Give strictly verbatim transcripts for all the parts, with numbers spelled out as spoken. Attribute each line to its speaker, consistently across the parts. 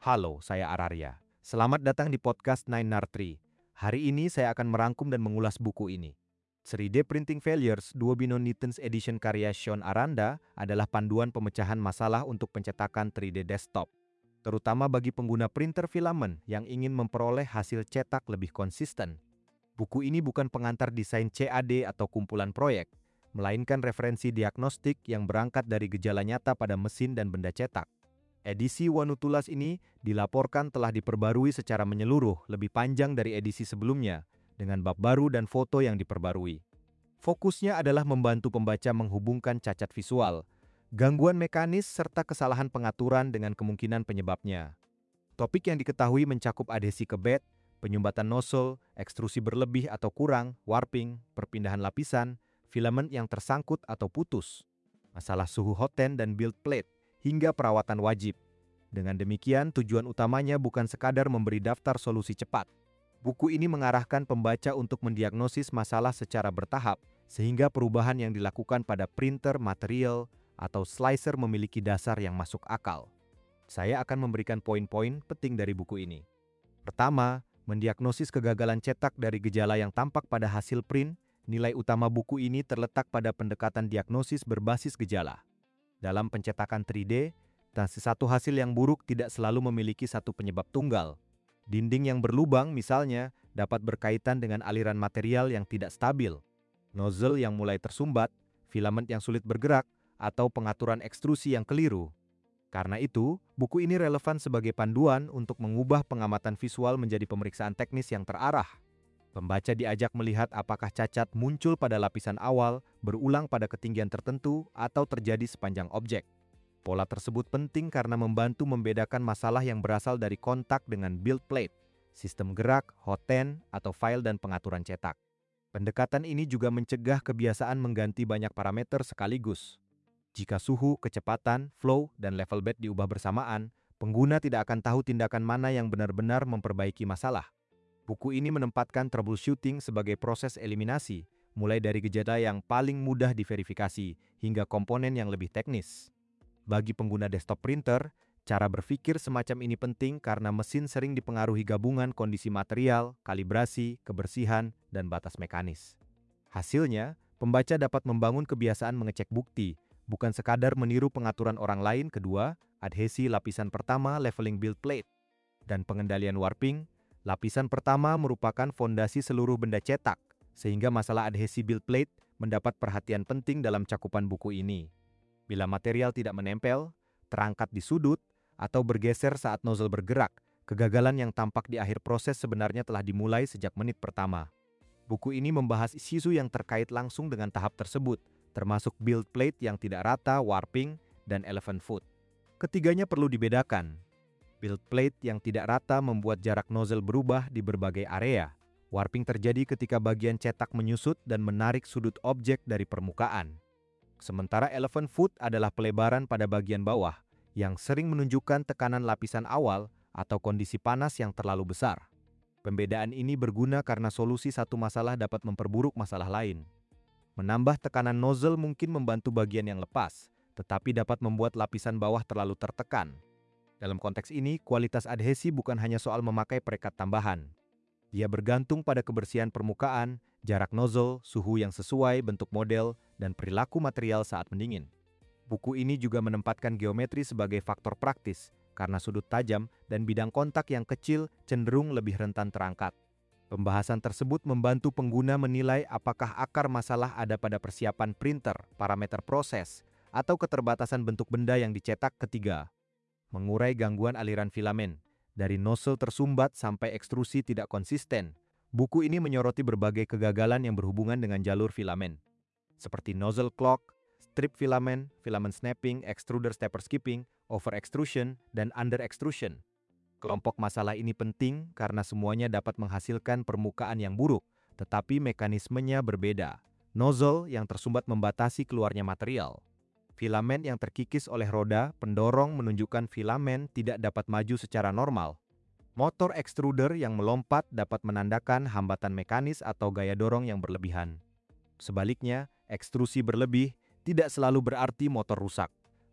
Speaker 1: Halo, saya Araria. Selamat datang di podcast Nine Nar Tree. Hari ini saya akan merangkum dan mengulas buku ini. tiga D Printing Failures Duobino Nittens Edition karya Sean Aranda adalah panduan pemecahan masalah untuk pencetakan tiga D desktop, terutama bagi pengguna printer filament yang ingin memperoleh hasil cetak lebih konsisten. Buku ini bukan pengantar desain C A D atau kumpulan proyek, melainkan referensi diagnostik yang berangkat dari gejala nyata pada mesin dan benda cetak. Edisi Wanutulas ini dilaporkan telah diperbarui secara menyeluruh lebih panjang dari edisi sebelumnya, dengan bab baru dan foto yang diperbarui. Fokusnya adalah membantu pembaca menghubungkan cacat visual, gangguan mekanis, serta kesalahan pengaturan dengan kemungkinan penyebabnya. Topik yang diketahui mencakup adhesi ke bed, penyumbatan nozzle, ekstrusi berlebih atau kurang, warping, perpindahan lapisan, filament yang tersangkut atau putus, masalah suhu hoten dan build plate, hingga perawatan wajib. Dengan demikian, tujuan utamanya bukan sekadar memberi daftar solusi cepat. Buku ini mengarahkan pembaca untuk mendiagnosis masalah secara bertahap, sehingga perubahan yang dilakukan pada printer, material, atau slicer memiliki dasar yang masuk akal. Saya akan memberikan poin-poin penting dari buku ini. Pertama, mendiagnosis kegagalan cetak dari gejala yang tampak pada hasil print. Nilai utama buku ini terletak pada pendekatan diagnosis berbasis gejala. Dalam pencetakan tiga D, satu hasil yang buruk tidak selalu memiliki satu penyebab tunggal. Dinding yang berlubang misalnya dapat berkaitan dengan aliran material yang tidak stabil, nozzle yang mulai tersumbat, filament yang sulit bergerak, atau pengaturan ekstrusi yang keliru. Karena itu, buku ini relevan sebagai panduan untuk mengubah pengamatan visual menjadi pemeriksaan teknis yang terarah. Pembaca diajak melihat apakah cacat muncul pada lapisan awal, berulang pada ketinggian tertentu, atau terjadi sepanjang objek. Pola tersebut penting karena membantu membedakan masalah yang berasal dari kontak dengan build plate, sistem gerak, hoten, atau file dan pengaturan cetak. Pendekatan ini juga mencegah kebiasaan mengganti banyak parameter sekaligus. Jika suhu, kecepatan, flow, dan level bed diubah bersamaan, pengguna tidak akan tahu tindakan mana yang benar-benar memperbaiki masalah. Buku ini menempatkan troubleshooting sebagai proses eliminasi, mulai dari gejala yang paling mudah diverifikasi hingga komponen yang lebih teknis. Bagi pengguna desktop printer, cara berpikir semacam ini penting karena mesin sering dipengaruhi gabungan kondisi material, kalibrasi, kebersihan, dan batas mekanis. Hasilnya, pembaca dapat membangun kebiasaan mengecek bukti, bukan sekadar meniru pengaturan orang lain. Kedua, adhesi lapisan pertama leveling build plate, dan pengendalian warping. Lapisan pertama merupakan fondasi seluruh benda cetak, sehingga masalah adhesi build plate mendapat perhatian penting dalam cakupan buku ini. Bila material tidak menempel, terangkat di sudut, atau bergeser saat nozzle bergerak, kegagalan yang tampak di akhir proses sebenarnya telah dimulai sejak menit pertama. Buku ini membahas isu yang terkait langsung dengan tahap tersebut, termasuk build plate yang tidak rata, warping, dan elephant foot. Ketiganya perlu dibedakan. Build plate yang tidak rata membuat jarak nozzle berubah di berbagai area. Warping terjadi ketika bagian cetak menyusut dan menarik sudut objek dari permukaan. Sementara elephant foot adalah pelebaran pada bagian bawah, yang sering menunjukkan tekanan lapisan awal atau kondisi panas yang terlalu besar. Pembedaan ini berguna karena solusi satu masalah dapat memperburuk masalah lain. Menambah tekanan nozzle mungkin membantu bagian yang lepas, tetapi dapat membuat lapisan bawah terlalu tertekan. Dalam konteks ini, kualitas adhesi bukan hanya soal memakai perekat tambahan. Dia bergantung pada kebersihan permukaan, jarak nozzle, suhu yang sesuai, bentuk model, dan perilaku material saat mendingin. Buku ini juga menempatkan geometri sebagai faktor praktis, karena sudut tajam dan bidang kontak yang kecil cenderung lebih rentan terangkat. Pembahasan tersebut membantu pengguna menilai apakah akar masalah ada pada persiapan printer, parameter proses, atau keterbatasan bentuk benda yang dicetak. Ketiga, mengurai gangguan aliran filamen. Dari nozzle tersumbat sampai ekstrusi tidak konsisten, buku ini menyoroti berbagai kegagalan yang berhubungan dengan jalur filamen, seperti nozzle clog, strip filament, filament snapping, extruder stepper skipping, over extrusion, dan under extrusion. Kelompok masalah ini penting karena semuanya dapat menghasilkan permukaan yang buruk, tetapi mekanismenya berbeda. Nozzle yang tersumbat membatasi keluarnya material. Filamen yang terkikis oleh roda pendorong menunjukkan filamen tidak dapat maju secara normal. Motor extruder yang melompat dapat menandakan hambatan mekanis atau gaya dorong yang berlebihan. Sebaliknya, ekstrusi berlebih tidak selalu berarti motor rusak.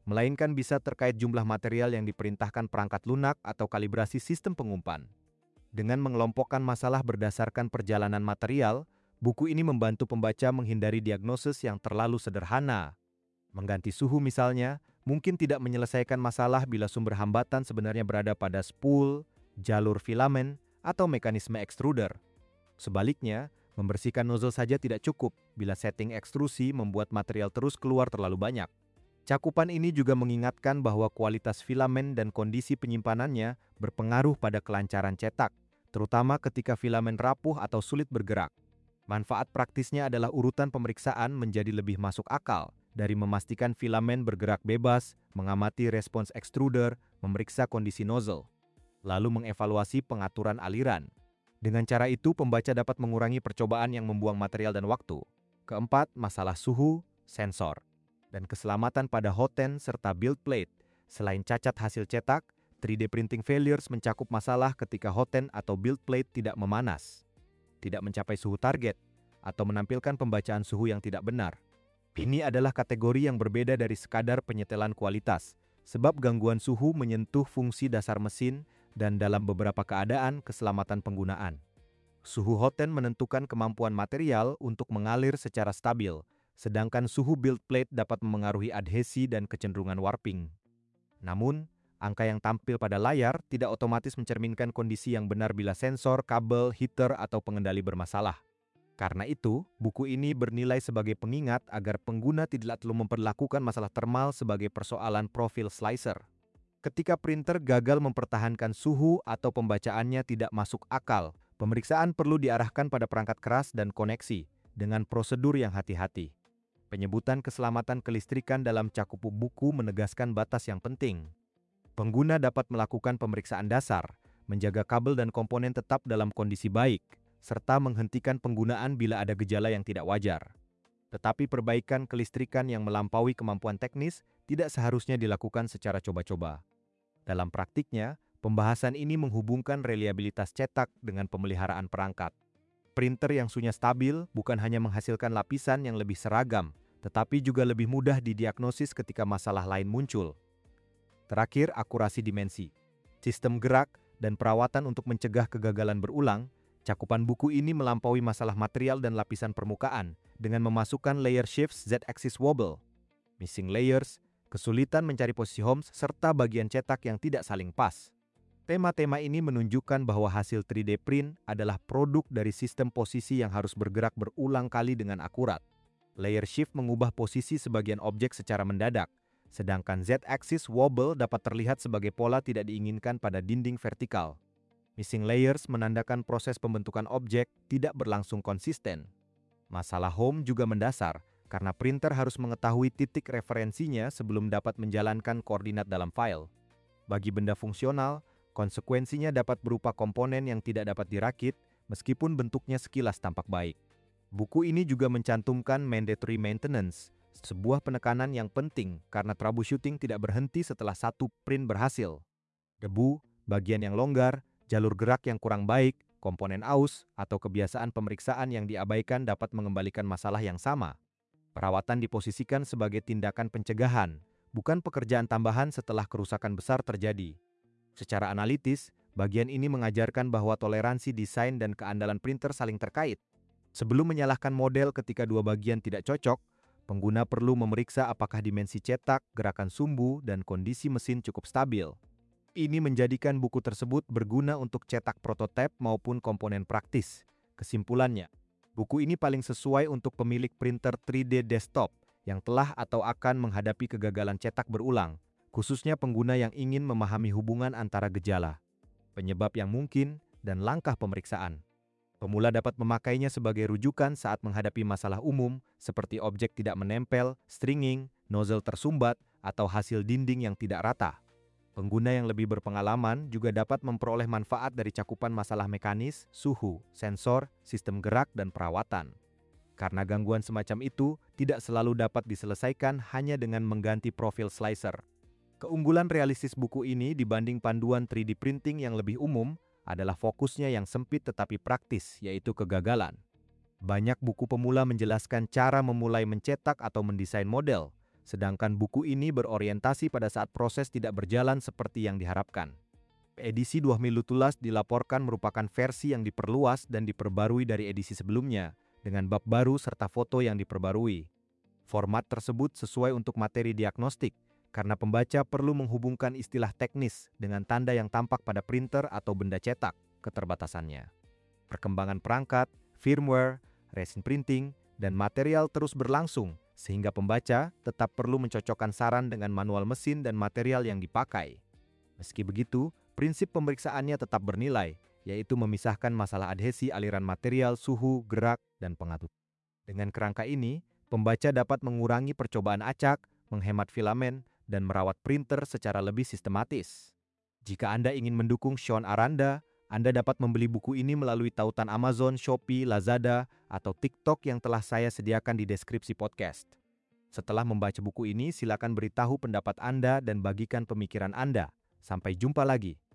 Speaker 1: melainkan bisa terkait jumlah material yang diperintahkan perangkat lunak atau kalibrasi sistem pengumpan. Dengan mengelompokkan masalah berdasarkan perjalanan material, buku ini membantu pembaca menghindari diagnosis yang terlalu sederhana. Mengganti suhu misalnya, mungkin tidak menyelesaikan masalah bila sumber hambatan sebenarnya berada pada spool, jalur filamen, atau mekanisme extruder. Sebaliknya, membersihkan nozzle saja tidak cukup bila setting ekstrusi membuat material terus keluar terlalu banyak. Cakupan ini juga mengingatkan bahwa kualitas filamen dan kondisi penyimpanannya berpengaruh pada kelancaran cetak, terutama ketika filamen rapuh atau sulit bergerak. Manfaat praktisnya adalah urutan pemeriksaan menjadi lebih masuk akal, dari memastikan filamen bergerak bebas, mengamati respons extruder, memeriksa kondisi nozzle, lalu mengevaluasi pengaturan aliran. Dengan cara itu, pembaca dapat mengurangi percobaan yang membuang material dan waktu. Keempat, masalah suhu, sensor, dan keselamatan pada hotend serta build plate. Selain cacat hasil cetak, tiga D printing failures mencakup masalah ketika hotend atau build plate tidak memanas, tidak mencapai suhu target, atau menampilkan pembacaan suhu yang tidak benar. Ini adalah kategori yang berbeda dari sekadar penyetelan kualitas, sebab gangguan suhu menyentuh fungsi dasar mesin dan dalam beberapa keadaan keselamatan penggunaan. Suhu hotend menentukan kemampuan material untuk mengalir secara stabil, sedangkan suhu build plate dapat memengaruhi adhesi dan kecenderungan warping. Namun, angka yang tampil pada layar tidak otomatis mencerminkan kondisi yang benar bila sensor, kabel, heater, atau pengendali bermasalah. Karena itu, buku ini bernilai sebagai pengingat agar pengguna tidak perlu memperlakukan masalah thermal sebagai persoalan profil slicer. Ketika printer gagal mempertahankan suhu atau pembacaannya tidak masuk akal, pemeriksaan perlu diarahkan pada perangkat keras dan koneksi dengan prosedur yang hati-hati. Penyebutan keselamatan kelistrikan dalam cakupan buku menegaskan batas yang penting. Pengguna dapat melakukan pemeriksaan dasar, menjaga kabel dan komponen tetap dalam kondisi baik, serta menghentikan penggunaan bila ada gejala yang tidak wajar. Tetapi perbaikan kelistrikan yang melampaui kemampuan teknis tidak seharusnya dilakukan secara coba-coba. Dalam praktiknya, pembahasan ini menghubungkan reliabilitas cetak dengan pemeliharaan perangkat. Printer yang suhunya stabil bukan hanya menghasilkan lapisan yang lebih seragam, tetapi juga lebih mudah didiagnosis ketika masalah lain muncul. Terakhir, akurasi dimensi. Sistem gerak dan perawatan untuk mencegah kegagalan berulang, cakupan buku ini melampaui masalah material dan lapisan permukaan dengan memasukkan layer shifts Z-axis wobble, missing layers, kesulitan mencari posisi homes, serta bagian cetak yang tidak saling pas. Tema-tema ini menunjukkan bahwa hasil tiga D print adalah produk dari sistem posisi yang harus bergerak berulang kali dengan akurat. Layer shift mengubah posisi sebagian objek secara mendadak, sedangkan Z-axis wobble dapat terlihat sebagai pola tidak diinginkan pada dinding vertikal. Missing layers menandakan proses pembentukan objek tidak berlangsung konsisten. Masalah home juga mendasar, karena printer harus mengetahui titik referensinya sebelum dapat menjalankan koordinat dalam file. Bagi benda fungsional, konsekuensinya dapat berupa komponen yang tidak dapat dirakit, meskipun bentuknya sekilas tampak baik. Buku ini juga mencantumkan mandatory maintenance, sebuah penekanan yang penting karena troubleshooting tidak berhenti setelah satu print berhasil. Debu, bagian yang longgar, jalur gerak yang kurang baik, komponen aus, atau kebiasaan pemeriksaan yang diabaikan dapat mengembalikan masalah yang sama. Perawatan diposisikan sebagai tindakan pencegahan, bukan pekerjaan tambahan setelah kerusakan besar terjadi. Secara analitis, bagian ini mengajarkan bahwa toleransi desain dan keandalan printer saling terkait. Sebelum menyalahkan model ketika dua bagian tidak cocok, pengguna perlu memeriksa apakah dimensi cetak, gerakan sumbu, dan kondisi mesin cukup stabil. Ini menjadikan buku tersebut berguna untuk cetak prototipe maupun komponen praktis. Kesimpulannya, buku ini paling sesuai untuk pemilik printer tiga D desktop yang telah atau akan menghadapi kegagalan cetak berulang, khususnya pengguna yang ingin memahami hubungan antara gejala, penyebab yang mungkin, dan langkah pemeriksaan. Pemula dapat memakainya sebagai rujukan saat menghadapi masalah umum seperti objek tidak menempel, stringing, nozzle tersumbat, atau hasil dinding yang tidak rata. Pengguna yang lebih berpengalaman juga dapat memperoleh manfaat dari cakupan masalah mekanis, suhu, sensor, sistem gerak, dan perawatan. Karena gangguan semacam itu tidak selalu dapat diselesaikan hanya dengan mengganti profil slicer. Keunggulan realistis buku ini dibanding panduan tiga D printing yang lebih umum adalah fokusnya yang sempit tetapi praktis, yaitu kegagalan. Banyak buku pemula menjelaskan cara memulai mencetak atau mendesain model, sedangkan buku ini berorientasi pada saat proses tidak berjalan seperti yang diharapkan. Edisi dua Milu Tulas dilaporkan merupakan versi yang diperluas dan diperbarui dari edisi sebelumnya, dengan bab baru serta foto yang diperbarui. Format tersebut sesuai untuk materi diagnostik, karena pembaca perlu menghubungkan istilah teknis dengan tanda yang tampak pada printer atau benda cetak, keterbatasannya. Perkembangan perangkat, firmware, resin printing, dan material terus berlangsung, sehingga pembaca tetap perlu mencocokkan saran dengan manual mesin dan material yang dipakai. Meski begitu, prinsip pemeriksaannya tetap bernilai, yaitu memisahkan masalah adhesi aliran material, suhu, gerak, dan pengatur. Dengan kerangka ini, pembaca dapat mengurangi percobaan acak, menghemat filamen, dan merawat printer secara lebih sistematis. Jika Anda ingin mendukung Sean Aranda, Anda dapat membeli buku ini melalui tautan Amazon, Shopee, Lazada, atau TikTok yang telah saya sediakan di deskripsi podcast. Setelah membaca buku ini, silakan beritahu pendapat Anda dan bagikan pemikiran Anda. Sampai jumpa lagi.